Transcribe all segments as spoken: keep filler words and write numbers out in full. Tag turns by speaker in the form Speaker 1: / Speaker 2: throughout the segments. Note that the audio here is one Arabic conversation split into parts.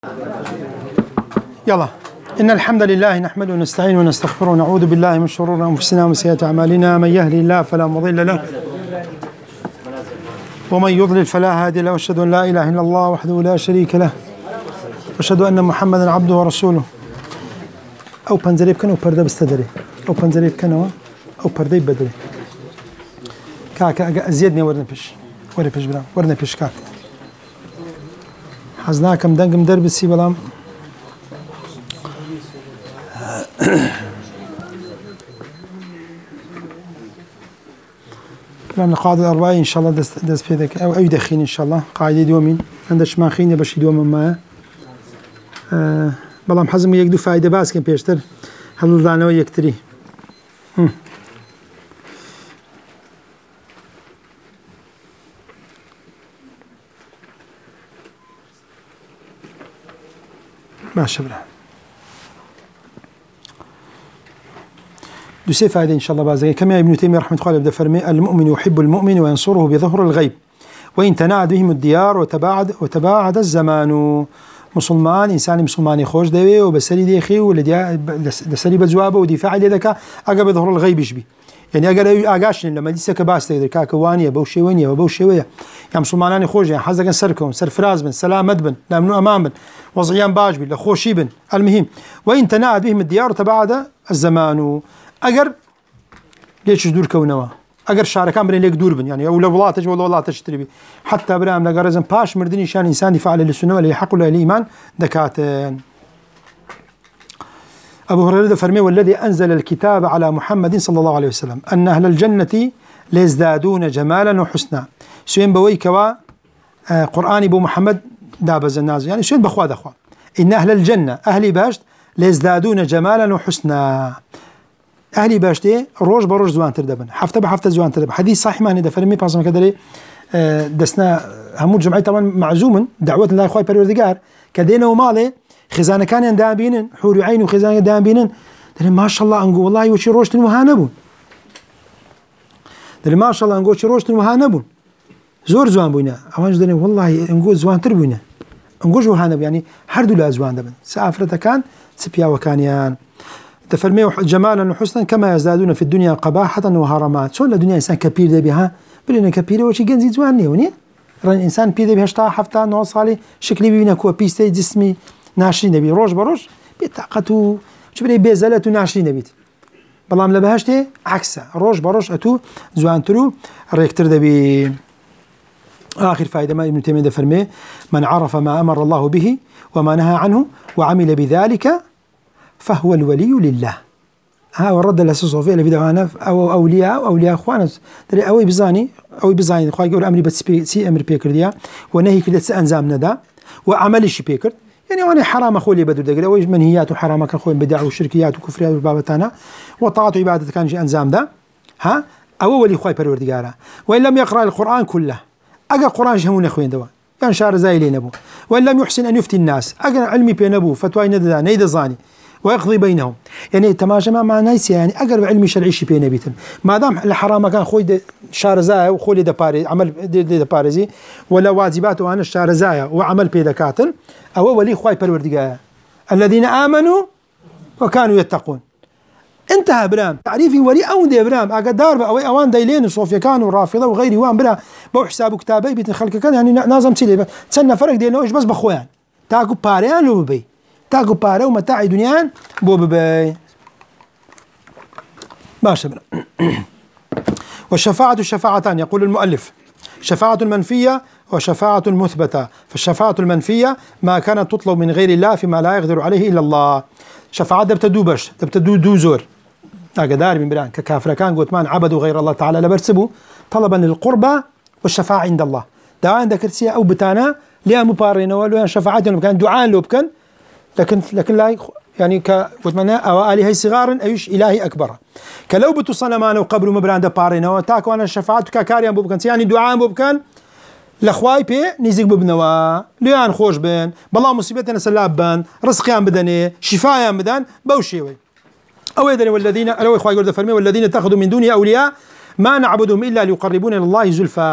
Speaker 1: يلا. إن الحمد لله نحمده ونستعينه ونستغفره ونعوذ بالله من شرور أنفسنا ومن سيئات أعمالنا، من يهدي الله فلا مضل له ومن يضلل فلا هادي له، وأشهد أن لا إله إلا الله وحده لا شريك له، وأشهد أن محمدا عبده ورسوله. أو بنزريب كان أو برده بستدري أو بنزريب كان أو برده بدري كاك زيدني ورنا بيش ورنا بيش برام ورنا بيش كاك حزناكم دنقم درب السي بلام كلام القاعدة الأربعين إن شاء الله دست دست في ذاك أو أي دخين إن شاء الله قاعدة دومين عندش ما خيني بش دوم ما أه بلام حزم يقدو فايدة باس كم بيشتر هل ضعنا ويكتري ما شبره دوسي فائدة إن شاء الله بازي كما ابن تيمية رحمة الله بدأ فرمي المؤمن يحب المؤمن وينصره بظهر الغيب وإن تناعد بهم الديار وتباعد وتباعد الزمان. مسلمان إنسان مسلماني خوش دوي وبسري ديخي ولدي دسري بجوابه ودفاع لذاك أجا بظهر الغيب يشبي يعني أجا أجاشن لما ديسك باس تقدر كاكوانية بوشي وينية وبوشي ويا يا مسلمانان خوش يعني حزق سركم سر فراز بن سلامت بن لامنو أمام بن وضعيان باج بن لخوشي بن المهم وإن تناعد بهم الديار وتباعد الزمان أجر ليش دور كونوا أجر شاركان برين ليك دور بن يعني أول ولا تج ولا ولا تشتري حتى برام لجرزن باش مردني شان إنسان دفاع للسنة ولا يحق له الإيمان دكاتن. أبو هريرة فرمي والذي أنزل الكتاب على محمد صلى الله عليه وسلم أن أهل الجنة ليزدادون جمالا وحسنا. سوين بوي كوا آه قرآن أبو محمد دابز الناس يعني سوين بخوا دخوا إن أهل الجنة أهل باشت ليزدادون جمالا وحسنا. أهلي باشتي روج بروج زوان تردبن حفته بحفته زوان تردبن حديث صحيح ما هندا فرمي باسم كدري دسنا همو الجمعية طبعا معزوم دعوة الله خوي بروردقار كدينا ومالي خزانة كان دابينن حور عين وخزانة دابينن دري ما شاء الله انقو والله وشي روجت المهانبون دري ما شاء الله انقو وشي روجت المهانبون زور زوان بوينا اوانج دري والله انقو زوان تربوينا انقو جوهانب يعني حردو لا زوان دبن سافرته كان سبيا وكانيان تفرميه جمالا وحسنا كما يزدادون في الدنيا قباحة وهرمات. شو الدنيا إنسان كبير ده بها بلنا كبير وشي جنزي زواني وني ران إنسان بيد بها شتا حفتا نوصالي شكلي بينا كوا بيستي جسمي ناشرين نبي روج بروج بطاقته شو بدي بيزلته ناشرين نبيت بلام لبهشته عكسه روج بروج أتو زوان ترو ريكتر ده بي. آخر فائدة ما ابن تيمية ده فرميه من عرف ما أمر الله به وما نهى عنه وعمل بذلك فهو الولي لله. ها ورد الأساس في الفيديو أو أولياء أو أولياء إخوانس ترى أوي بزاني أوي بزاني خواي يقول أمري بس سي أمر بيكر ديا ونهي كده سأنزام ندا وعمل شيء بيكر يعني وانا حرام أخوي اللي بدو دقيقة أوي منهيات وحرام كأخوي بدع وشركيات وكفريات وبابتنا وطاعة وعبادة كان شيء أنزام ده ها أو ولي خواي بروردقارا وإن لم يقرأ القرآن كله أجا القرآن شهمون أخوين دوا يعني شعر زايلين أبو وإن لم يحسن أن يفتي الناس أجا علمي بين أبو فتوى ندى نيد زاني ويقضي بينهم يعني تماشما مع ناس يعني أقرب علمي شرعي شي بينا بيتن ما دام الحرام كان خوي شارزايا وخولي دباري عمل دباريزي ولا واجباته أنا الشارزايا وعمل بيدكاتن أو ولي خوي بالوردقاء الذين آمنوا وكانوا يتقون. انتهى برام تعريفي ولي أون دي برام أقدار أو أوان دايلين صوفيا كانوا رافضة وغيري وان برا بو حساب كتابي بيتن خلق كان يعني نازم تسيلي تسنى فرق دينا وإيش بس بخوان تاكو باريان لو بي تاكو بارو متاع دنيان بو بباي ماشي بنا. والشفاعة شفاعتان يقول المؤلف شفاعة منفية وشفاعة مثبتة. فالشفاعة المنفية ما كانت تطلب من غير الله فيما لا يقدر عليه إلا الله. شفاعة دبتدو بش دبتدو دوزور أقدار من بران ككافر كان قلت مان عبدوا غير الله تعالى لبرسبوا طلبا للقربى والشفاعة عند الله دا عندك رسية أو بتانا ليه مبارين ولو شفاعات لو كان دعاء لو كان لكن لكن لا يعني ك وتمنى أو آلهة صغار أيش إلهي أكبر كلو بتصنمان وقبر مبران دا بارين وتاكو أنا الشفاعات ككاريان بوبكن يعني دعاء بوبكن لخواي بي نيزك ببنوا ليان خوش بين بالله مصيبتنا سلاب بان رزقيان بدني شفايان بدن بوشيوي أو يدري والذين ألو إخوة يقول فرمي والذين اتخذوا من دونه أولياء ما نعبدهم إلا ليقربونا إلى الله زلفى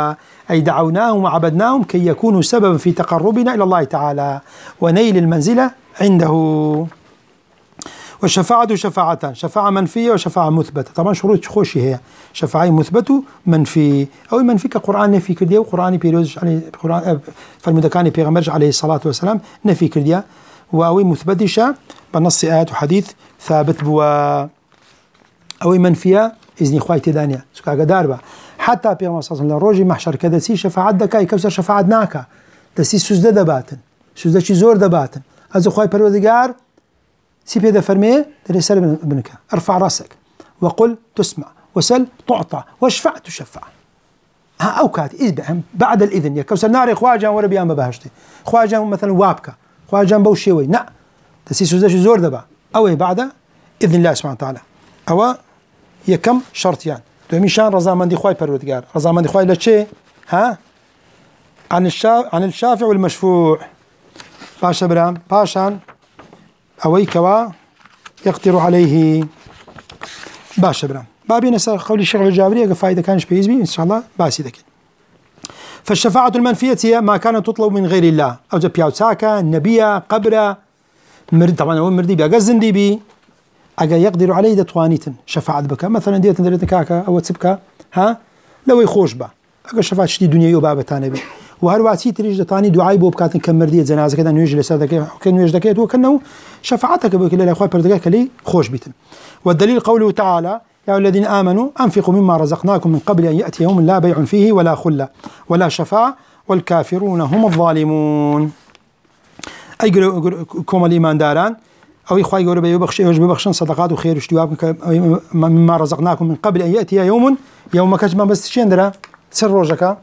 Speaker 1: أي دعوناهم وعبدناهم كي يكونوا سببا في تقربنا إلى الله تعالى ونيل المنزلة عنده. والشفاعة شفاعتان، شفاعة منفية وشفاعة مثبتة. طبعا شروط خوشي هي شفاعة مثبتة منفي أو منفي كقرآن نفي كردية وقرآن بيروز عليه قرآن فالمدكاني بيغمرج عليه الصلاة والسلام نفي كردية وأوي مثبتشة بنص آيات وحديث ثابت بوا أوي منفية إذن إخواتي تدانية سكا قدار حتى بيغمر صلى الله عليه وسلم روجي محشر كذا سي شفاعة دكاي كوسر شفاعة ناكا دسي سوزده دباتن سوزده شي زور دباتن از إخواتي پروردگار سي بيدا فرمي تري سلم ابنك ارفع راسك وقل تسمع وسل تعطى واشفع تشفع. ها أو كات إذن بعد الإذن يا كوسر ناري خواجه ورا بيان ببهشتي خواجه مثلا وابكا خواجه بوشيوي نا تسي سوزده شي زور دبا أو بعد إذن الله سبحانه وتعالى أو يكم شرطيان دوميشان رضامندي خواي پروردگار رضامندي خواي لشي ها عن الشافع عن الشافع والمشفوع باشا برام باشان أوي كوا يقدر عليه باشا برام بابي نسأل قولي الشيخ الجابري فايدة كانش بيزبي إن شاء الله باسي ذكي. فالشفاعة المنفية هي ما كانت تطلب من غير الله أو جبياو ساكا نبيا قبرة مرد طبعا هو مردي بيا قزن دي بي أجا يقدر عليه دتوانيتن شفاعة بك مثلا ديت ندرت كاكا أو تسبكا ها لو يخوش با أجا شفاعة شدي دنيا يوبا تانبي وهرواتي تريج دتاني دعاء بوب كاتن كمردية جنازة كذا نيجي لسادك كان يجي دكيت وكأنه شفاعتك بك لا أخوي بردك لي خوش بيتن. والدليل قوله تعالى يا الذين آمنوا أنفقوا مما رزقناكم من قبل أن يأتي يوم لا بيع فيه ولا خلة ولا شفاعة والكافرون هم الظالمون. أي كوم الإيمان داران أو إخوي يقولوا بيبخش يبخشن صدقات وخير واشتواب مما رزقناكم من قبل أن يأتي يوم يوم كجما بس شندرا سر روجك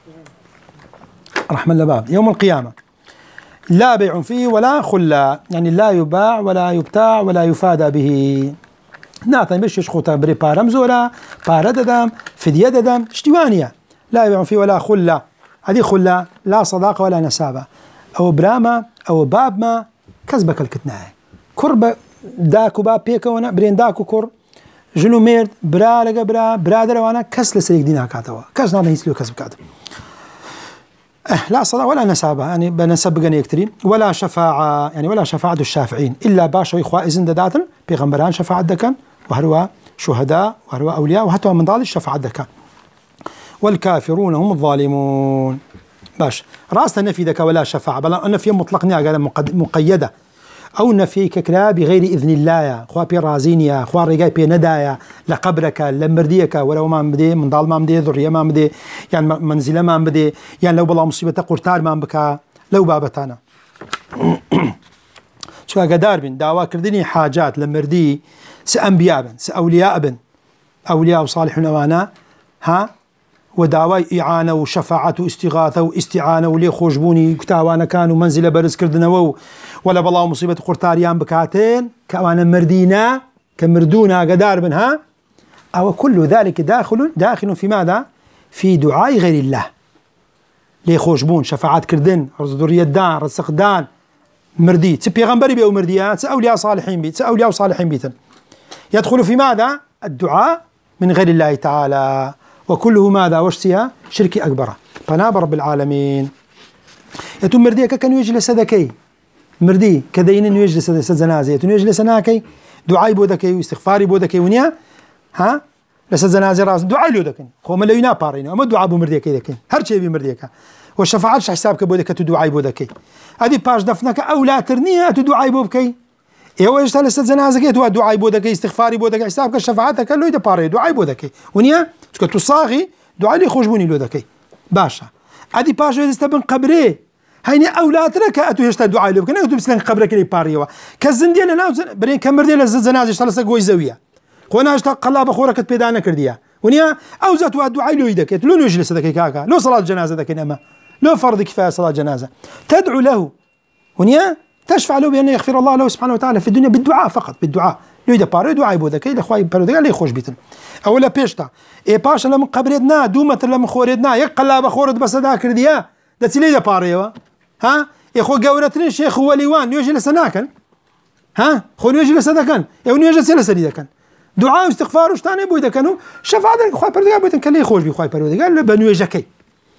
Speaker 1: رحمة الله باب يوم القيامة لا بيع فيه ولا خلة يعني لا يباع ولا يبتاع ولا يفادى به. نعطي مش يشخوتا بري بارم زورا بارا ددم فدية ددم اشتوانية لا يبيع فيه ولا خلة. هذه خلة لا صداقة ولا نسابة أو براما أو باب ما كذبك الكتناء كرب داكو باب بيكونا برين داكو كر جلو ميرد برا لقى برا برا دروانا كس لسريك دينا كاتوا كس نانا يسلو كسب كاتوا أه لا صداقة ولا نسابة يعني بنسب غني يكتري ولا شفاعة يعني ولا شفاعة الشافعين إلا باشا إخوة إذن داداتن بيغمبران شفاعة دكان وهروا شهداء وهروا أولياء وحتى من ضال الشفاعة دكان. والكافرون هم الظالمون. باش راس نفي دك ولا شفاعة بل نفي مطلق نيا مقيدة أو نفي ككلا بغير إذن الله يا خوا بي رازينيا خوا رجاي بي ندايا لقبرك لمرديك ولو ما بدي من ضال ما بدي ذرية ما بدي يعني منزلة ما بدي يعني لو بلا مصيبة قرطار ما بكا لو بابتانا شو قدار بن دعوا كردني حاجات لمردي سأنبياء بن سأولياء بن أولياء وصالحون وانا ها ودعوى إعانة وشفاعة واستغاثة واستعانة ولي خوشبوني كتاوانا كانوا منزل برز كردنا ولا بلا مصيبة قرطاريان بكاتين كوانا مردينا كمردونا قدار منها أو كل ذلك داخل داخل في ماذا؟ في دعاء غير الله لي خوشبون شفاعات كردن رز ذرية دان رزق دان مردي تبيغمبري بيو مرديات سأولياء صالحين بيت سأولياء صالحين بيتا يدخل في ماذا؟ الدعاء من غير الله تعالى وكله ماذا وشتها شرك أكبر فناب رب العالمين. يتم مردي كان يجلس ذكي مردي كدين يجلس زنازة يتم يجلس ناكي دعاء بودكي واستغفاري بودكي ونيا ها لس زنازة راس دعاء له دكين هو ما لا ينابارين أما دعاء بمردي كي دكين هر شيء بمردي كا والشفاعة حسابك بودك تدعاء بودكي هذه باش دفنك أو لا ترنيها تدعاء بودكي إيه هو يجتهد لس زنازة كي توا دعاء بودكي استغفاري بودكي حسابك شفاعتك له يدباري دعاء بودكي ونيا تكتو صاغي دعاء لي خوشبوني له دكي باشا هذه باش يستبن قبري هيني أولادك أتو يشتهد دعاء له كنا يكتب سلك قبرك لي باريوا كزندي أنا برين كمردي لس زنازة اشتغل قوي زاوية خونا اشتغل قلاب أخورك تبيدانا كرديا ونيا أو زات دعاء له يدك لو يجلس دكي كاكا لو صلاة جنازة دكي نما لو فرض كفاية صلاة جنازة تدعو له ونيا تشفع له بأن يغفر الله له سبحانه وتعالى في الدنيا بالدعاء فقط بالدعاء لو يدا باري دعاء يبودك إلى خواي بردك اللي يخوش بيتن أولا بيشتا إيه باشا لما قبرتنا دومة لما خوردنا يقلب خورد بس دا كرديا ده تلي دا باري ها يخو جورتين شيخ وليوان يجي لسناكن ها خو يجي لسناكن يو يجي لسناكن كان دعاء واستغفار وش تاني بوده كانوا شفاعة خواي بردك بيتن كلي يخوش بخواي بردك قال بنو يجكي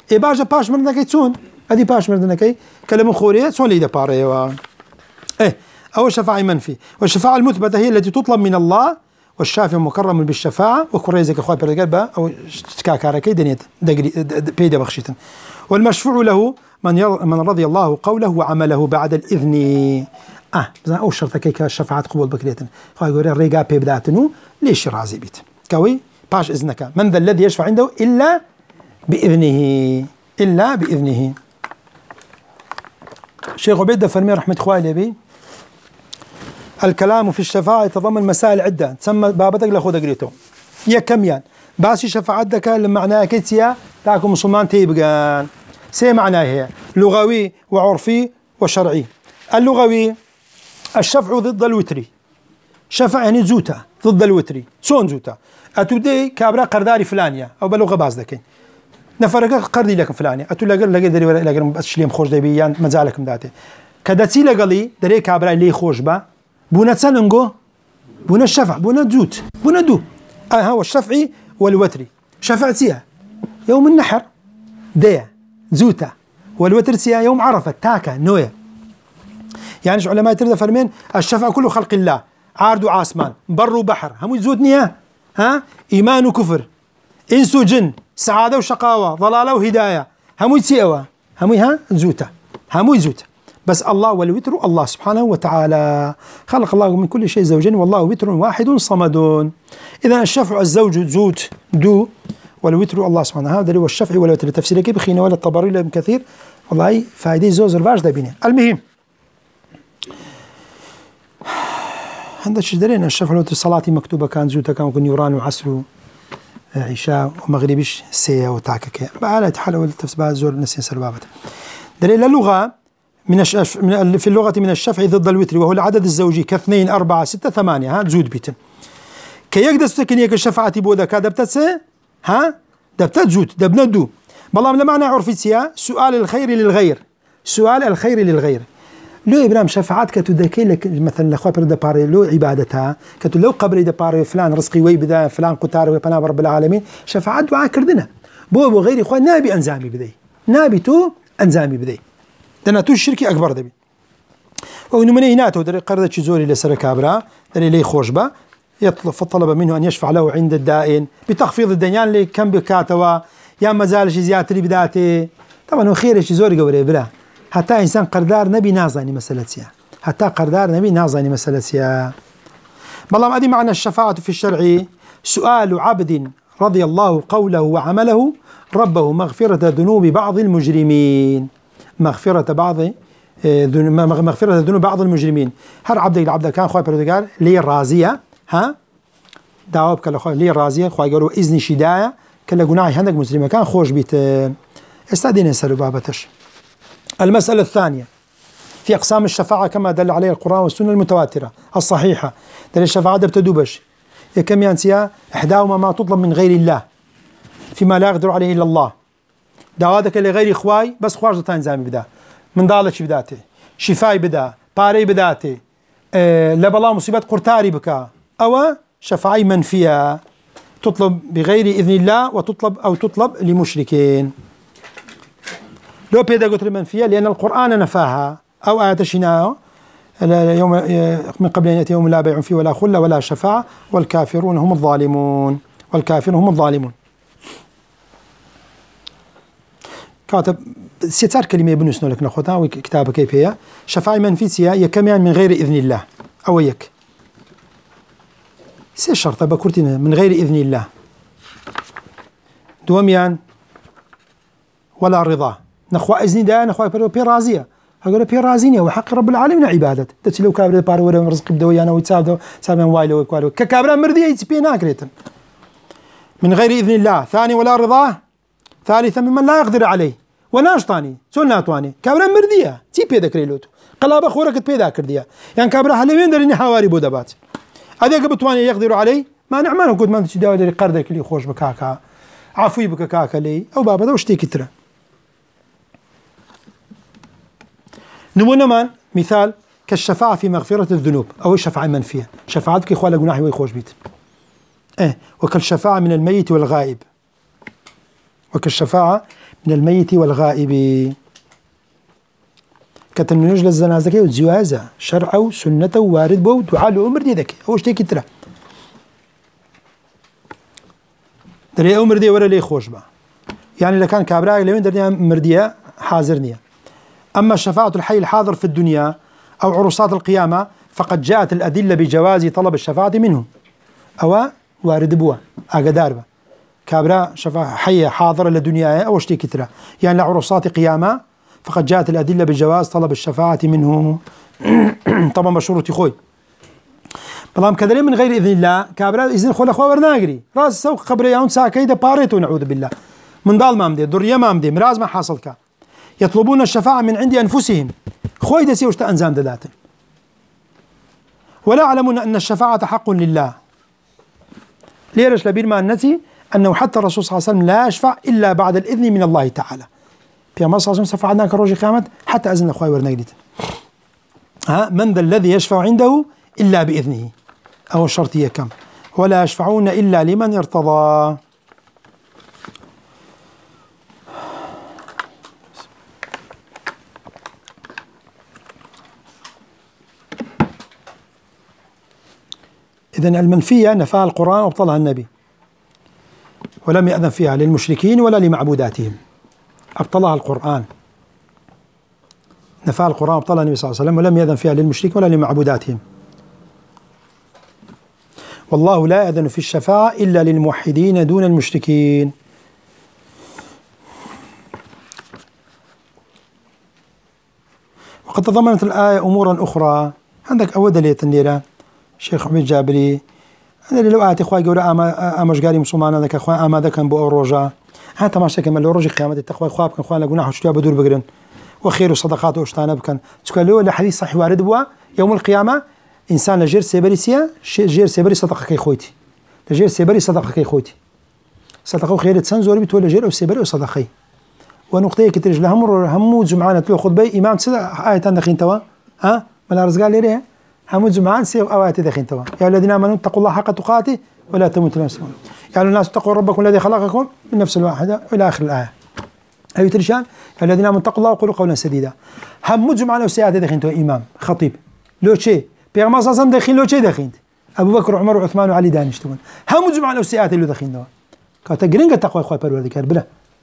Speaker 1: اي باجا باش مردنكي تسون هذه باش مردنكي كلام خوريه تسون لي دباريوا ايه أو الشفاعة منفي. والشفاعة المثبتة هي التي تطلب من الله، والشافع مكرم بالشفاعة وكريزك أخوي بالقلب أو تكاكاركي دنيت دقري بيدا بخشيتن. والمشفوع له من من رضي الله قوله وعمله بعد الإذن. آه مثلا أو شرط كيك الشفاعة قبول بكريتن خوي يقول الرجاء بيبداتنو ليش راضي بيت كوي باش إذنك من ذا الذي يشفع عنده إلا بإذنه إلا بإذنه. شيخ عبيد فرمي رحمة خوالي بي الكلام في الشفاعة يتضمن مسائل عدة تسمى بابتك لأخذ قريته يا كميان باسي شفاعتك معناها كتيا تاكم مسلمان تيبقان سي معناها هي لغوي وعرفي وشرعي. اللغوي الشفع ضد الوتري، شفع يعني زوتا ضد الوتري سون زوتا أتودي كابرا قرداري فلانية أو بلغة باز لكن نفرق قردي لكم فلانية أتو لقر لقر دري ولا لقر بس شليم خوش دبي يعني مزالكم داتي كدتي لقلي دري كابرا لي خوش با بونا تسننجو بونا الشفع بونا زوت بونا دو آه هو الشفعي والوتري. شفعتيها يوم النحر ديا زوتا والوترتيها يوم عرفة تاكا نويا. يعني علماء ترد فرمين الشفع كله خلق الله عارض وعاسمان بر وبحر هم زودنيها ها إيمان وكفر إنس وجن سعادة وشقاوة ضلالة وهداية هم يتسيوا هم ها زوتا هم يزوت بس الله والوتر الله سبحانه وتعالى خلق الله من كل شيء زوجين والله وتر واحد صمد. إذا الشفع الزوج زوت دو والوتر الله سبحانه هذا هو الشفع والوتر. تفسير كيف بخينا ولا الطبري لابن كثير والله فائدة زوز الباش دابينه. المهم عند الشجرين الشفع والوتر الصلاة مكتوبة كان زوتا كان كن يوران وعصر عشاء ومغربش سيا وتعكك بعلى تحلو التفسير بعد زور نسين سربابة. دليل اللغة من الشف من في اللغة من الشفع ضد الوتر وهو العدد الزوجي كاثنين أربعة ستة ثمانية ها زود بيتن كي يقدر سكن يك الشفعة بودا كدبتت ها دبتت زود دبنا دو بالله من معنى عرفتيا سؤال الخير للغير سؤال الخير للغير لو إبراهيم شفاعات كتذكي لك مثلا لأخوة برد باري لو عبادتها كتو لو قبل إذا باري فلان رزقي ويبدا فلان قتار ويبنا رب العالمين شفاعات دعاء كردنا بو بو غير إخوة نابي أنزامي بدي نابي تو أنزامي بدي دنا تو الشركي أكبر دبي وإنه من هناته دري قرضة شزوري لسر كابرا دري لي خوشبة يطلب فطلب منه أن يشفع له عند الدائن بتخفيض الديان اللي كم بكاتوا يا مازال شي زيادة بداته طبعا خير شزوري قولي بلا حتى إنسان قردار نبي نازاني مسألتها حتى قردار نبي نازاني مسألتها. والله هذه معنى الشفاعة في الشرع سؤال عبد رضي الله قوله وعمله ربه مغفرة ذنوب بعض المجرمين مغفرة بعض مغفرة ذنوب بعض المجرمين. هر عبد العبد كان خوي بردقار لي الرازية ها دعوة كلا خوي لي الرازية خوي قالوا إذن شداية كلا جناعي عندك مسلمة كان خوش بيت استأذن يسألوا بابتش. المسألة الثانية في أقسام الشفاعة كما دل عليه القرآن والسنة المتواترة الصحيحة. دل الشفاعة بتدوبش كم ينسيها إحداهما ما تطلب من غير الله فيما لا يقدر عليه إلا الله دعواتك لغير إخواي بس خواج تنزامي بدا من ضالة بداته شفاي بدا باري بداته أه لبلا مصيبة قرتاري بكا أو شفاعي منفية تطلب بغير إذن الله وتطلب أو تطلب لمشركين. لو بيدا قلت المنفية لأن القرآن نفاها أو آتشناه يوم من قبل أن يأتي يوم لا بيع فيه ولا خلة ولا شفاعة والكافرون هم الظالمون والكافرون هم الظالمون. كاتب ستار كلمة بنسنو لك ناخذها وكتابة كيف هي شفاعة منفية هي كمان من غير إذن الله أو يك سي شرط بكرتنا من غير إذن الله دوميان ولا رضا نخوا إذن ده نخوا بي رازية هقول بي رازيني وحق رب العالمين عبادة تتلو كابر بار ولا رزق بدوي أنا ويتساعدوا سامن وايلو وكوالو ككابر مرضي يتبينا كريتن من غير إذن الله. ثاني ولا رضاه. ثالثا ممن لا يقدر عليه وناشطاني سنة تواني كابرا مردية تي بيدا كريلوتو قلابا خورك بيدا كرديا يعني كابرا حلوين دريني حواري بودابات هذا قبطواني يقدر عليه ما نعمله قد ما انت داوي دري قردك اللي خوش بكاكا عفوي بكاكا لي او بابا دوش تي كترة. نمونا مان مثال كالشفاعة في مغفرة الذنوب او الشفاعة منفية شفاعتك اخوالك جناحي ويخوش بيت اه وكالشفاعة من الميت والغائب وكالشفاعة من الميت والغائب كتن نجل الزنازة كي وزيوازة شرع وسنة وارد بو دعاء لأمر دي ذكي أوش تيكي ترى دري أمر دي ولا لي خوش با يعني إذا كان كابراء لوين درنيا مردية حاضرنية. أما الشفاعة الحي الحاضر في الدنيا أو عرصات القيامة فقد جاءت الأدلة بجواز طلب الشفاعة منهم أو وارد بوا أقدار با كابراء شفاعة حية حاضرة للدنيا أو اشتي كترة يعني لعرصات قيامة فقد جاءت الأدلة بجواز طلب الشفاعة منه. طبعا بشروط خوي بلام كذلك من غير إذن الله كابراء إذن خول أخوة ورناقري راس سوق قبر ياون ساكيدة باريتو نعوذ بالله من ضال ما مدي درية ما مدي مراز ما حاصل كا يطلبون الشفاعة من عند أنفسهم خوي دسي وشتا أنزام دلات ولا يعلمون أن الشفاعة حق لله. ليرش لبير ما النتي أنه حتى الرسول صلى الله عليه وسلم لا يشفع إلا بعد الإذن من الله تعالى. في مصر صلى الله عليه وسلم سفعنا كروج قيامت حتى أذن أخوي ورناقلت ها من ذا الذي يشفع عنده إلا بإذنه أو الشرطية كم ولا يشفعون إلا لمن ارتضى. إذن المنفية نفاها القرآن وابطلها النبي ولم يأذن فيها للمشركين ولا لمعبوداتهم أبطلها القرآن نفاها القرآن وابطلها النبي صلى الله عليه وسلم ولم يأذن فيها للمشركين ولا لمعبوداتهم. والله لا يأذن في الشفاعة إلا للموحدين دون المشركين. وقد تضمنت الآية أمورا أخرى عندك أود لي تنيرة شيخ عميد جابري أنا اللي لو آتي إخوة جورا أما أمش جاري مسلمان هذاك إخوة أما ذاك كان بو الرجاء ها تماشى كمان لو رجع قيامة التقوى إخوة كان إخوان لقونا حشتوا بدور بقرن وخير وصدقات واشتانا بكن تقول له الحديث صحيح وارد بوا يوم القيامة إنسان لجير سيبري سيا جير سيبري صدقة كي خويتي لجير سيبري صدقة كي خويتي صدقة وخير تسنزور بتقول جير أو سيبري وصدقة ونقطة كتير لهم هم جمعان تلو خطبة إمام تسد آية دخين توا ها من الرزقال ليه هم جمعان سيف آيات دخين توا يا الذين آمنوا اتقوا الله حق تقاته ولا تموتوا إلا وأنتم يا الناس اتقوا ربكم الذي خلقكم من نفس واحدة إلى آخر الآية. أي ترشان يا الذين آمنوا اتقوا الله وقولوا قولا سديدا هم جمعان وسيئات دخين توا إمام خطيب لو شيء بيغمار صلى الله عليه وسلم دخين لو شيء دخين أبو بكر وعمر وعثمان وعلي دانشتون هم جمعان وسيئات اللي دخين توا كاتجرين التقوى إخوة بالوردكار بلا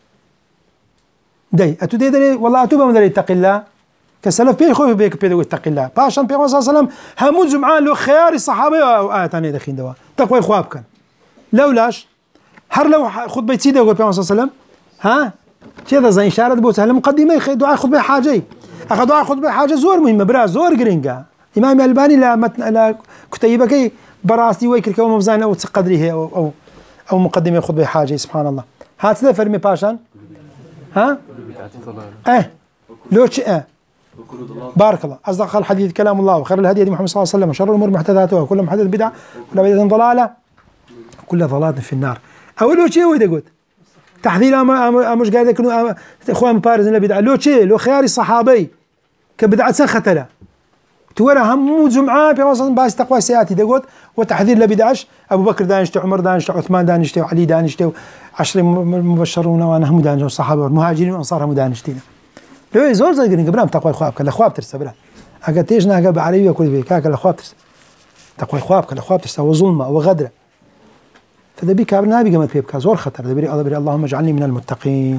Speaker 1: داي أتو داي داي والله أتوبة من داي اتق الله كسلف بيه خوي بيك بيدو اتق الله باشان بيغمار صلى الله عليه وسلم هم جمعان لو خيار الصحابة وآية تانية دخين توا تقوى إخوة كان لولاش هر لو خطبة سيدة يقول بيغمار صلى الله عليه وسلم ها كذا زي إشارة بوس هلا مقدمة دعاء خطبة حاجة أخذ دعاء خطبة حاجة زور مهمة برا زور جرينجا إمام الألباني لا متن لا كتيبة كي براستي ويكر كوم مبزان أو تقدريه أو أو أو مقدمة خطبة حاجة سبحان الله هات ذا فرمي باشان ها إيه لو شيء إيه بارك الله أصدق الحديث كلام الله وخير الهدي هدي محمد صلى الله عليه وسلم وشر الأمور محدثاتها وكل محدث بدعة وكل بدعة ضلالة وكل ضلالة في النار. أول لو شيء ويدا قلت تحذير أما مش قاعد يكونوا إخوان بارز إنه بدعة لو شيء لو خيار الصحابي كبدعة سنختلة تورى هم جمعة في وسط باس تقوى سياتي دقوت وتحذير لبدعش أبو بكر دانشته عمر دانشته عثمان دانشته وعلي دانشته عشر مبشرون وأنا هم دانشوا الصحابة والمهاجرين والأنصار هم دانشتين لو يزول زي قرين قبلهم تقوى خواب كلا خواب ترسى بلا أكتيجنا قبل عربية كل بيك كلا خواب ترسى تقوى خواب كلا خواب ترسى وظلمة وغدرة فده بيك قبل نبي قامت بيك زور خطر ده بيري الله بيري اللهم اجعلني من المتقين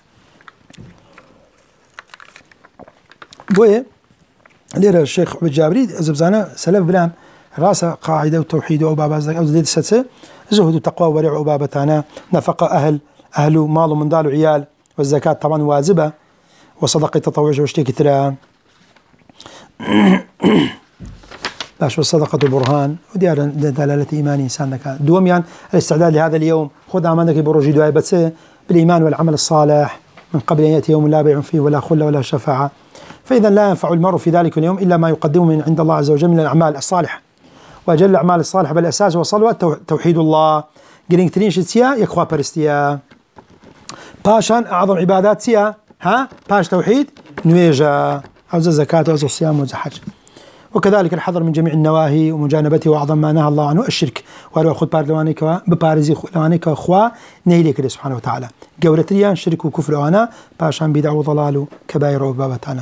Speaker 1: بوي ليرة الشيخ عبد الجابري زبزانة سلف بلام راسه قاعدة وتوحيد وأبابة زي أو زيد السدسة زهد وتقوى ورع وأبابتانا نفقة أهل أهله مال ومن دال وعيال والزكاة طبعا واجبة وصدقة تطوع واشتكي ترى باش والصدقة برهان وديار دلالة إيمان إنسان لك دوم يعني الاستعداد لهذا اليوم خذ أمانك بروج دعاء بس بالإيمان والعمل الصالح من قبل أن يأتي يوم لا بيع فيه ولا خلة ولا شفاعة فإذا لا ينفع المرء في ذلك اليوم إلا ما يقدمه من عند الله عز وجل من الأعمال الصالحة وأجل الأعمال الصالحة بالأساس والصلوة توحيد الله قرين ترين شتيا يكوا برستيا باشان أعظم عبادات سيا ها باش توحيد نويجا أو زكاة أو صيام أو حج وكذلك الحذر من جميع النواهي ومجانبته وأعظم ما نهى الله عنه الشرك وأرو أخذ بار لوانيك ببارزي لوانيك أخوة نهيلك سبحانه وتعالى جورتريان شرك وكفر وأنا باشان بدع وضلال كبائر وبابتنا.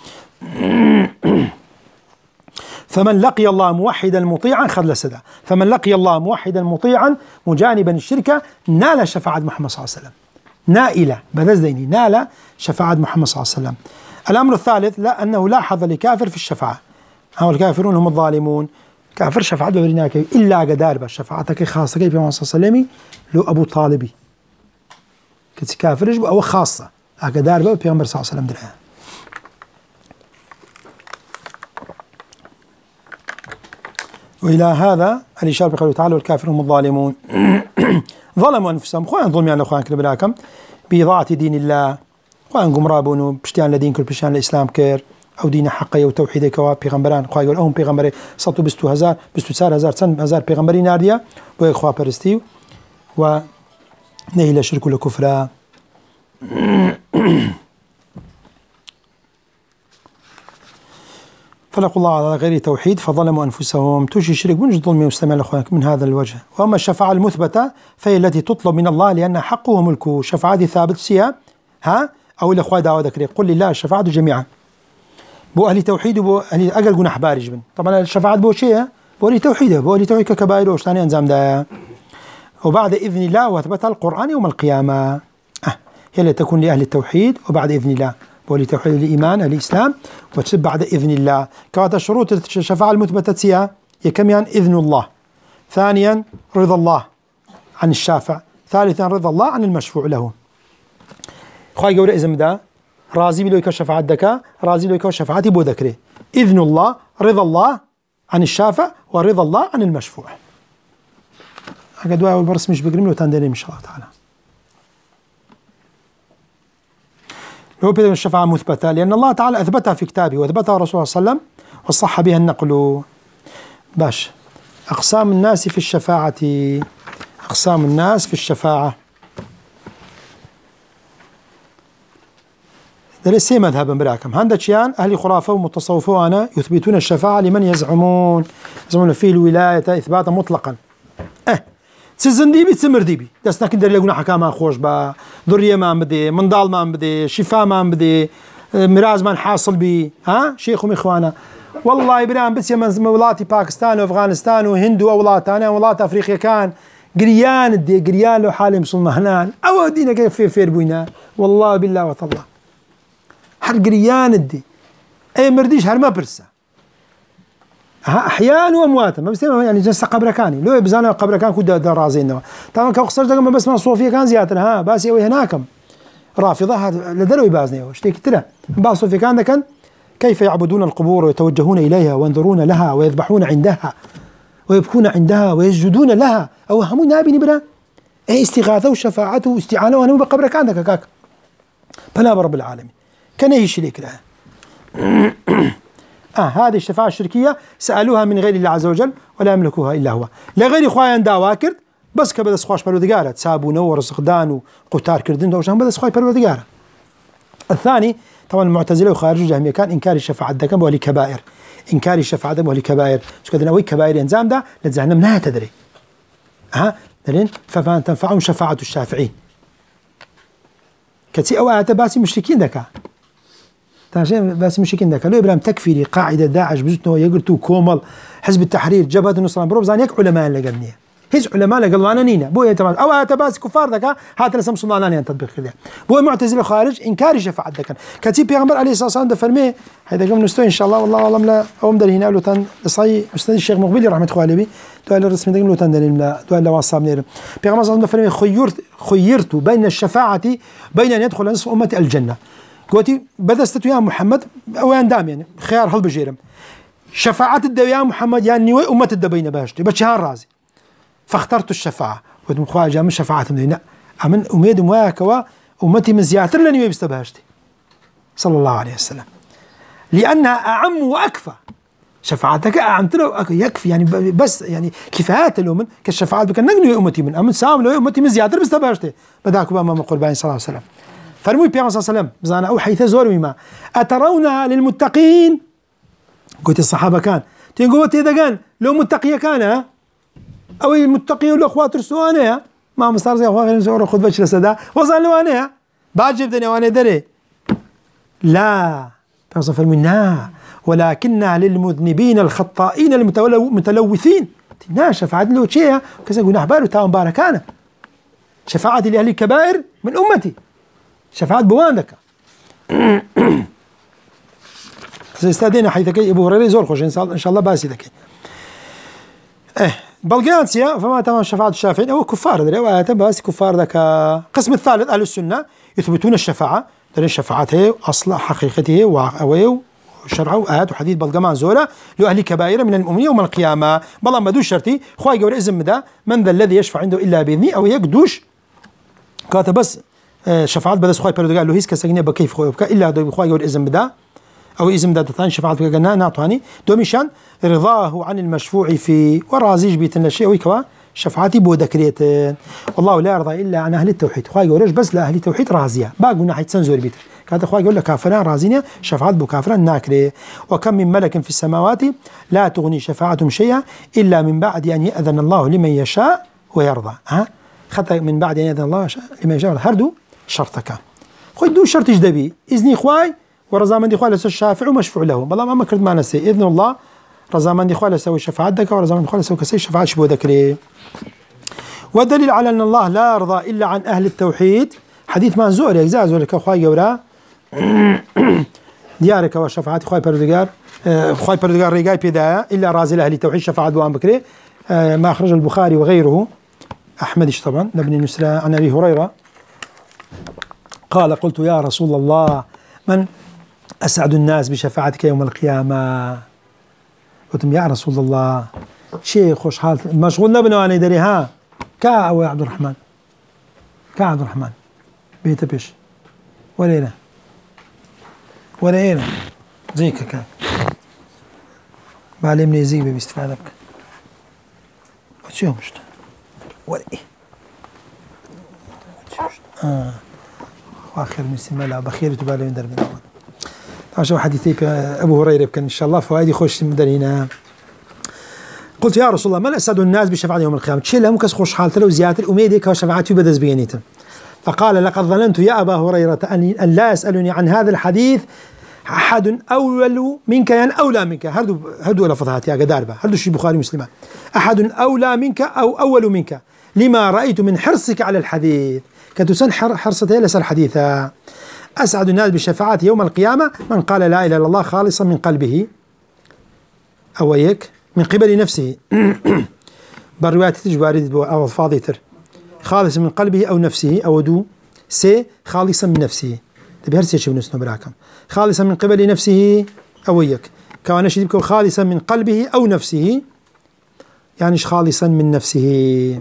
Speaker 1: فمن لقي الله موحدا مطيعا خذ لسدا، فمن لقي الله موحدا مطيعا مجانبا الشرك نال شفاعة محمد صلى الله عليه وسلم، نائلة بذزديني نال شفاعة محمد صلى الله عليه وسلم. الأمر الثالث لا أنه لا حظ لكافر في الشفاعة، أو الكافرون هم الظالمون، كافر شفاعة ببرناك إلا قدار بشفاعتك خاصة كيف محمد صلى الله عليه وسلم لو أبو طالبي كتي كافر أو خاصة قدار بقى بيغمبر صلى الله عليه وسلم درها. وإلى هذا الإشارة بقوله تعالى والكافرون هم الظالمون ظلموا أنفسهم خوان ظلمي على أخوان كلا بلاكم بإضاعة دين الله خوان قمرابونو بشتيان لدين كل بشتيان الإسلام كير أو دين حقيقي وتوحيدي كوا بيغمبران خوان يقول أهم بيغمبري سطو بستو هزار بستو سار هزار سن هزار بيغمبري نارديا ويخوا برستيو ونهي شرك لكفرا. فلقوا الله على غير توحيد فظلموا أنفسهم توشي شرك من ظلم مستمع لأخوانك من هذا الوجه. وأما الشفاعة المثبتة فهي التي تطلب من الله لأن حقه وملكه، شفاعة ثابت سيا ها أو الأخوة دعوة ذكري قل لله الشفاعة جميعا بو أهل توحيد وبو أهل أقل جناح بارج بن طبعا الشفاعة بو شيء بو أهل توحيد بو أهل توحيد ككبائر وشتاني أنزام دا وبعد إذن الله وثبت القرآن يوم القيامة أه هي اللي تكون لأهل التوحيد وبعد إذن الله بولي توحيد الإيمان الإسلام وتسب بعد إذن الله. كانت شروط الشفاعة المثبتة سيا يكميان إذن الله، ثانيا رضا الله عن الشافع، ثالثا رضا الله عن المشفوع له. خواهي قولي إذن دا رازي بلوك الشفاعة دكا رازي بلوك الشفاعة بو ذكري إذن الله رضا الله عن الشافع ورضا الله عن المشفوع. هكذا دعاء والبرس مش بقرمي وتندري إن شاء الله تعالى. هو بدون الشفاعة مثبتة لأن الله تعالى أثبتها في كتابه وأثبتها رسوله صلى الله عليه وسلم وصح بها النقل. باش أقسام الناس في الشفاعة، أقسام الناس في الشفاعة ليس مذهبا براكم هذا شيان أهل خرافة ومتصوفة وأنا يثبتون الشفاعة لمن يزعمون يزعمون فيه الولاية إثباتا مطلقا. أه سزندي بي تسمر دي بي دستنا كندر لقونا حكاما خوش با ذرية ما بدي منضال ما بدي شفاء ما بدي مراز ما حاصل بي ها شيخهم إخوانا والله إبراهيم بس من مولاتي باكستان وأفغانستان وهند وأولات أنا أولات أفريقيا كان قريان الدي قريان لو حالي مسلمان أو دينا كيف في فير بوينا والله بالله وتالله هر قريان الدي أي مرديش هر ما برسا أحيان وأمواتا ما بستيما يعني جنس قبركاني لو يبزانا قبركان كود درازين طبعا كأخسر دقم بس ما صوفيا كان زيادة ها بس يوي هناكم رافضة هذا لدلو يبازني وشتيك ترى بعض صوفيا كان كان كيف يعبدون القبور ويتوجهون إليها وينظرون لها ويذبحون عندها ويبكون عندها ويسجدون لها أو همون نابي نبرا أي استغاثة وشفاعته واستعانة وأنا بقبرك عندك كاك بلا برب العالمين كان يشريك لها. آه هذه الشفاعة الشركية سألوها من غير الله عز وجل ولا يملكوها إلا هو لغير خوايان داواكرد بس كبدا سخواش برودقارة تسابونه ورزقدان وقتار كردين دوشان بدا سخواش برودقارة. الثاني طبعا المعتزلة وخارج الجهمية كان إنكار الشفاعة دكم وهي كبائر إنكار الشفاعة دكم وهي كبائر شكدنا وي كبائر إنزام ده لتزعلنا منها تدري ها درين ففان تنفعهم شفاعة الشافعين كتي أو أعتباسي مشركين دكا تاشين بس مشكين ذاك لو إبراهيم تكفيري قاعدة داعش بزتنا يقرتو كومل حزب التحرير جبهة النصرة بروب زانيك علماء اللي قبنيه هز علماء اللي قالوا أنا نينا بوي تمام أو أتباس كفار ذاك هات لسم صنعاني أن تطبيق كذا بوي معتزلة خارج إنكار شفاعة ذاك كتيب بيغمبر عليه الصلاة والسلام دفرمي هذا قم نستوي إن شاء الله والله أعلم لا أوم در هنا لو تن صي أستاذ الشيخ مقبل رحمة خوالبي دول الرسم ده لو تن دليل لا دول لو وصاب نير بيغمبر صلى الله عليه وسلم خيرت خيرت بين الشفاعة بين أن يدخل نصف أمة الجنة قوتي بدستو يا محمد وين دام يعني خيار هل بجيرم شفاعة الدو يا محمد يعني وي أمة الدبينة باشتي بشهر رازي فاخترت الشفاعة قلت من خواجة من شفاعة مدينة أمن أميد مواكوا أمتي من زيادة لن يبستبهاشتي صلى الله عليه وسلم لأنها أعم وأكفى شفاعتك أعمت له يكفي يعني بس يعني كفايات الأمم كالشفاعات بك نجني أمتي من أمن سام له أمتي من زيادة بستبهاشتي بداك بأمام قربان صلى الله عليه وسلم فرموي بيان صلى الله عليه وسلم بزانا أو حيث زور مما أترونها للمتقين قلت الصحابة كان تنقول تيدا لو متقية كان أو المتقي ولو أخوات رسوانيا ما مصار زي أخوات رسوانيا خذ بشر سدا وصلوا أنا بعد جبتني وأنا دري لا تصف المنا ولكنها للمذنبين الخطائين المتلوثين نا شفاعة له شيء كذا قلنا أحبار تاون باركانا شفاعة لأهل الكبائر من أمتي شفاعة بواندك استادينا حيث كي أبو هريرة زور خوش إن شاء الله باسي ذكي إيه بلغانسيا فما تمام شفاعة الشافعين هو كفار رواية بس كفار ذاك قسم الثالث أهل السنة يثبتون الشفاعة لأن الشفاعة هي أصل حقيقته وأويه وشرعه وآيات وحديث بلغمان زورة لأهل كبائر من المؤمنين يوم القيامة بلا ما دوش شرطي خواي قول إذن مدى من ذا الذي يشفع عنده إلا بإذنه أو يقدوش كاتب بس شفاعة بدس خواي بردو قال له هيس كسجنة بكيف خواي بكا إلا دو خواي قول إذن مدى أو إذن مدى تطان شفاعة بكا قلنا نعطواني دوميشان رضاه عن المشفوع في ورازيج بيتنا الشيء ويكوا شفاعتي بودكريت والله لا يرضى إلا عن أهل التوحيد خواي قولش بس لأهل التوحيد رازية باقوا ناحية سنزور بيتر كانت أخوي يقول لك كافران رازينيا شفاعات بو كافران ناكري وكم من ملك في السماوات لا تغني شفاعتهم شيئا إلا من بعد أن يأذن الله لمن يشاء ويرضى ها حتى من بعد أن يأذن الله لمن يشاء هردو شرطك خوي دو شرط جدبي إذني خواي ورزامن دي خواي لسه الشافع ومشفوع له والله ما مكرت ما نسي إذن الله رزامن دي خواي لسه الشفاعة دك ورزامن دي خواي لسه كسي شفاعة شبو ذكري والدليل على أن الله لا يرضى إلا عن أهل التوحيد حديث ما زور يجزاز لك أخوي جورا ديارك وشفاعات خواي بردقار خواي بردقار رجاي بدا إلا رازي أهل التوحيد شفاعة دوام بكري ما أخرج البخاري وغيره أحمدش طبعا لابن نسرى عن أبي هريرة قال قلت يا رسول الله من أسعد الناس بشفاعتك يوم القيامة قلت يا رسول الله شيء خوش حال مشغول نبنو أنا دري ها كا أو عبد الرحمن كا عبد الرحمن بيت بيش ولينا ولينا زيك كان بعلمني زيك باستفادك وشو مشت ولا إيه آه وآخر مسلم لا بخير تبالي من درب الأول طبعا شو حديثي أبو هريرة كان إن شاء الله فوائد خوش مدرينا قلت يا رسول الله من أسعد الناس بشفاعة يوم القيامة شيء لهم كس خوش حالته لو زيادة الأميدة كشفاعتي بدز بينيته فقال لقد ظننت يا أبا هريرة أن لا يسألني عن هذا الحديث أحد أول منك يعني أولى منك هردو هردو لفظات يا قداربة هردو شي بخاري مسلمة أحد أولى منك أو أول منك لما رأيت من حرصك على الحديث كتسن حرصته لسر حديثا أسعد الناس بالشفاعة يوم القيامة من قال لا إله إلا الله خالصا من قلبه أو يك من قبل نفسه بروايات تجباري أو فاضيتر خالص من قلبه أو نفسه أو دو سي خالصا من نفسه تبي هرسي شيء بنسنا براكم خالصا من قبل نفسه أو يك كمان شيء بكون خالصا من قلبه أو نفسه يعني خالصا من نفسه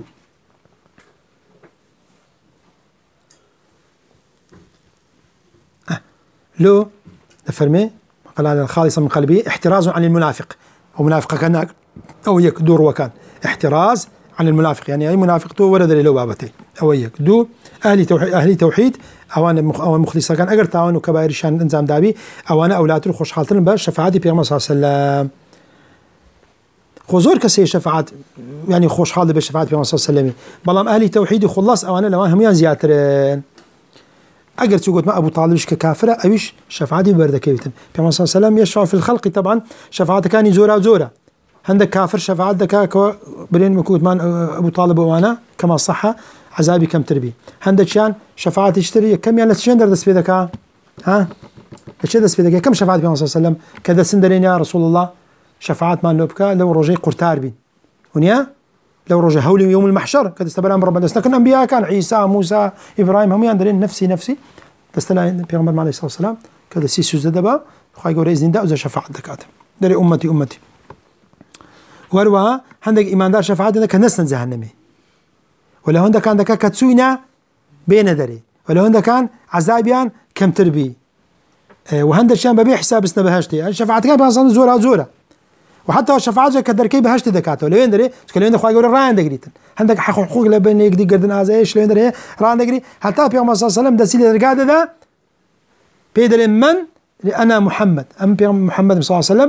Speaker 1: أه. لو نفرمي قال هذا خالصا من قلبه احتراز عن المنافق أو منافق كان أو يك دور وكان احتراز عن المنافق يعني أي منافق تو ورد له بابته أو يك دو أهل توحيد أهل توحيد أوان أو مخلصة كان أجر تعاون وكبائر شان إنزام دابي أوان أولاد خوش حالتن بس شفاعتي بيغمر صلى الله عليه وسلم خزور كسي شفاعات يعني خوش حال بشفاعة بيغمر صلى الله عليه وسلم بلام أهل توحيد خلاص أوان لما هم يان زياترين أجر تقول ما أبو طالب ككافرة أويش شفاعتي برده كيتن بيغمر صلى الله عليه وسلم يشفع في الخلق طبعا شفاعته كان زورا وزورا عندك كافر شفاعات دكا برين مكوت مان أبو طالب وأنا كما صح عذابي كم تربي عندك شان شفاعات يشتري كم يعني شندر دس بيدك ها ايش دس بيدك كم شفاعات بيغمر صلى الله عليه وسلم كذا سندرين يا رسول الله شفاعات ما نبكى لو رجي قرتار بين ونيا لو رجي هولي يوم المحشر كذا استبلا من ربنا لكن الأنبياء كان عيسى موسى إبراهيم هم يندرين نفسي نفسي دستنا بيغمر عليه الصلاة والسلام كذا سيسو زدبا خاي يقول إذن دا شفاعة دكات دري أمتي أمتي وروها عندك إيمان دار شفاعات عندك نسن جهنمي ولا هندا كان دكا كتسوينا بين دري ولا هندا كان عذابيان كم تربي اه وهندا شان ببيع حساب اسنا بهشتي الشفاعات كان بأصلا زورا زورا وحتى الشفاعات كدركي بهشتي دكاته ولا وين دري كل وين خواي يقول راين دقريتن عندك حق حقوق لبين يقدي قردن ازايش لين دري راين دقري حتى في يوم صلى الله عليه وسلم دسيل الرقاده ذا بيدل من انا محمد ام محمد صلى الله عليه وسلم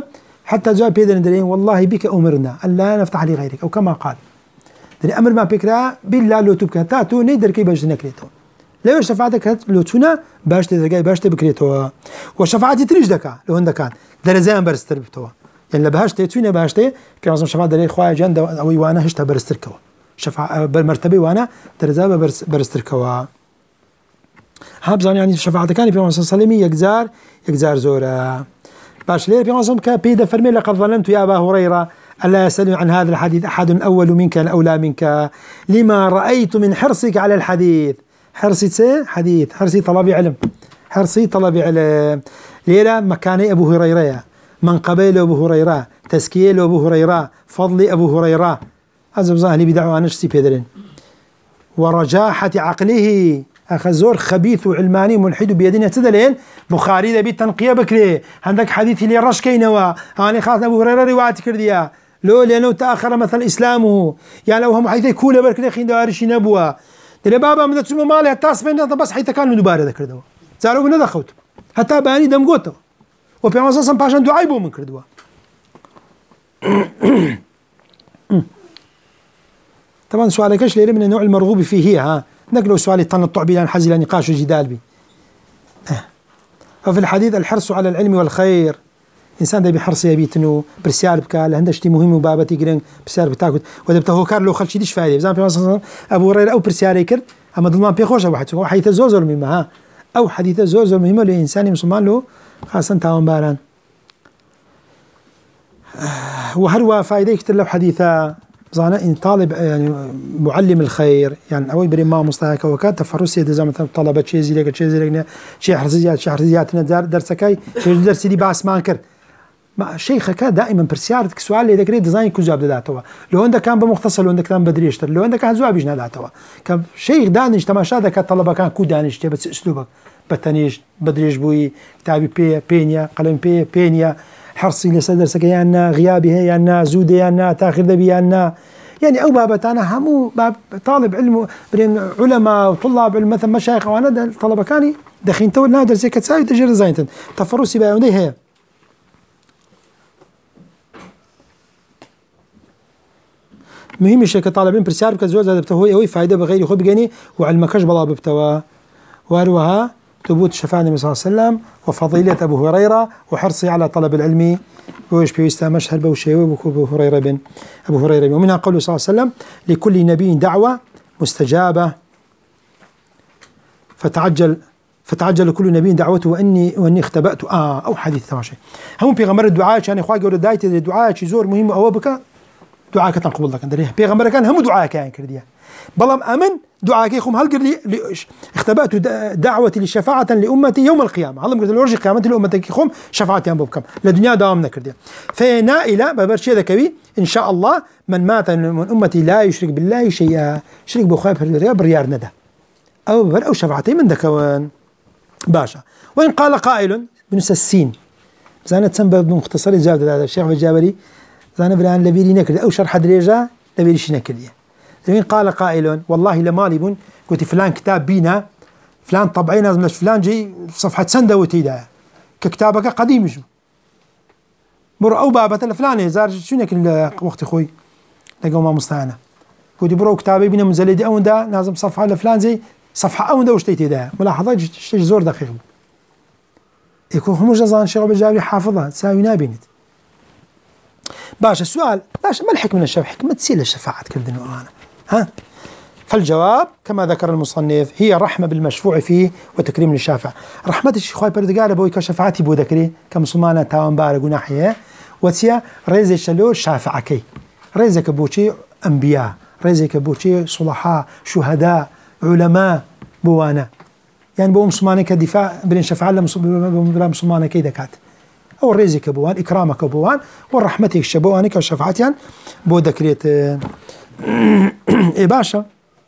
Speaker 1: حتى جاء بيدر درين والله بك أمرنا ألا نفتح لغيرك أو كما قال دري أمر ما بكرة بالله لو تبكى تاتو نيدر كي باش نكريتو لو شفاعتك لو تنا باش تدرجاي باش تبكريتو وشفاعتي تريج دكا لو هندك كان درزان برستر بتوا يعني لبهاش تيتونا باش تي كما شفاعة دري خويا جند أو وانا هشتا برستركوا شفاعة بالمرتبة وانا درزا برستركوا هابزان يعني شفاعة كان في مصر صليمي يجزار يجزار زورا باش ليه في مصر كبيدا فرمي لقد ظلمت يا أبا هريرة ألا يسألني عن هذا الحديث أحد أول منك أولى منك لما رأيت من حرصك على الحديث حرصي تسي حديث حرصي طلب علم حرصي طلب علم ليلة مكاني أبو هريرة من قبيل أبو هريرة تزكية أبو هريرة فضل أبو هريرة هذا بزاهي اللي بدعوا عن نفسي بيدرين ورجاحة عقله أخذ زور خبيث وعلماني ملحد بيدنا تدلين بخاري ذا بالتنقية بكري عندك حديث اللي رش كينوا أنا خاص أبو هريرة رواية كرديا لو لأنه تأخر مثلا إسلامه يعني لو هم حيث كولا بركلي خين دارشي نبوة دل بابا من تسمى مالي التاس بيننا بس حيث كانوا دبارة ذكر دوا زاروا من هذا خوت حتى باني دم قوته وفي مصاصا باشان دعايبه من كردوا طبعا سؤالك ايش ليه من النوع المرغوب فيه هي ها نقلوا سؤال التنطع بلا نحزل نقاش وجدال بي اه. ففي الحديث الحرص على العلم والخير انسان ده بحرص يبيتنو برسيال بكا لهند شتي مهم وبابتي قرن برسيال بتاكد وده بتهو كار لو خلشي ديش فايده زعما في مثلا ابو هريره او برسيال يكر اما ضمان بيخوش واحد هو حديث زوزر مما ها او حديث زوزر مهمه لانسان مسلمان له خاصه تاون باران اه. وهروا فايده يكتب له حديثا زانا ان طالب يعني معلم الخير يعني اوي بري ما مستحق وكان تفرس يد زعما طلبه شيء زي لك شيء زي لك شيء حرزيات شيء حرزيات درسكاي درس دي باس ما انكر ما شيخك دائما برسيارتك سؤال اللي ذكري ديزاين كوزاب داتوا لو عندك كان بمختصر لو عندك كان بدري يشتر لو عندك كان زواب يجنا داتوا كان شيخ دانش تماشا ذاك الطلبه كان كو دانش بس اسلوبك بتنيش بدريش بوي كتابي بي بينيا قلم بي بينيا حرصي لسدرسك يانا غيابي يانا زودي يانا تاخر ذبي يانا يعني او بابت انا همو باب طالب علم بين علماء وطلاب علم مثلا مشايخ وانا الطلبه كاني دخين تو نادر زي كتساوي تجر زاينتن تفرسي بقى هي مهم الشيء كطالبين برسيار كزوج هذا بتهوي هوي فائدة بغير خو بجاني وعلمكش بلا بتوا واروها ثبوت الشفاعة النبي صلى الله عليه وسلم وفضيلة أبو هريرة وحرصي على طلب العلم ويش بيستا مشهر بوشي وأبو هريرة بن أبو هريرة بن ومنها قوله صلى الله عليه وسلم لكل نبي دعوة مستجابة فتعجل فتعجل كل نبي دعوته واني واني اختبأت اه او حديث ثماشي هم في غمر الدعاء يعني اخويا قالوا دايت الدعاء شي زور مهم او بك دعاء تنقبل لك دريه بيغمبر كان هم دعاء كان كرديا بلام امن دعاء كيخم هل قال اختبأت دعوتي للشفاعة لأمتي يوم القيامة هلا قلت له قيامة لأمتي كيخم شفاعتي ام بكم لدنيا دامنا كرديا فنائلة ببرشي ذكوي ان شاء الله من مات من امتي لا يشرك بالله شيئا شرك بخايف بريار ندى او بر او شفاعتي من ذكوان باشا وإن قال قائل بنفس السين زانة تنبه مختصر جاب هذا الشيخ الجابري زانة فلان لبيري نكرد أو شرح دريجة لبيري شي نكرد وإن قال قائل والله لمالي بن قلت فلان كتاب بينا فلان طبعين لازم فلان جي صفحة سندة وتيدا ككتابك قديم شو مر أو بابة الفلاني زار شو نكل وقت أخوي لقوا ما مستعانة قلت برو كتابي بينا مزلدي أو دا لازم صفحة لفلان زي صفحة أو دا وشتيتي دا ملاحظات زور دقيق يكون هم جزان شغل بالجابري حافظها تساوي نابينت باش السؤال باش ما الحكمة من الشفاعة حكمة تسيل الشفاعة كردن وأنا ها فالجواب كما ذكر المصنف هي رحمة بالمشفوع فيه وتكريم للشافع رحمة الشيخ بردقال بوي كشفاعتي بو ذكري كمسلمانة تاوان بارق وناحية وتسيا ريزي شلو شافعكي ريزي كبوشي أنبياء ريزي كبوشي صلحاء شهداء علماء بوانا يعني بو مسلمانة كدفاع بين شفاعة لا مسلمانة كي ذكات أو الرزق كبوان إكرامك كبوان والرحمة كشبوان كشفاعتيان بو ذكريت إيه باشا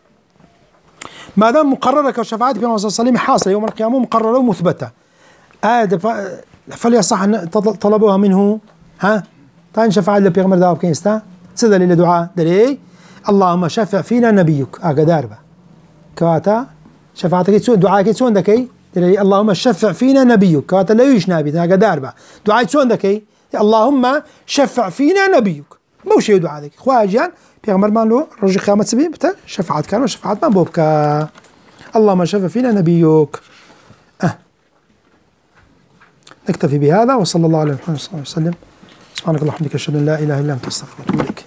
Speaker 1: ما دام مقررة كشفاعة في الله صلى الله عليه وسلم حاصلة يوم القيامة مقررة ومثبتة آه فليصح أن طلبوها منه ها تاني شفاعة اللي بيغمر دعوة بكينستا سيدا لي دعاء دلي اللهم شفع فينا نبيك أقداربا كواتا شفاعتك يتسون دعاءك يتسون ذكي اللهم شفع فينا نبيك كواتا لا يوش نبي أقداربا دعاء يتسون ذكي اللهم شفع فينا نبيك بو شي دعاء ذلك خواجان بيغمر مان له رجع قيامة سبيل بتا شفاعت كانوا شفاعت من بوبك اللهم شفع فينا نبيك. أه. نكتفي بهذا وصلى الله على محمد صلى الله عليه وسلم. سبحانك اللهم وبحمدك أشهد أن لا إله إلا أنت أستغفرك وأتوب إليك.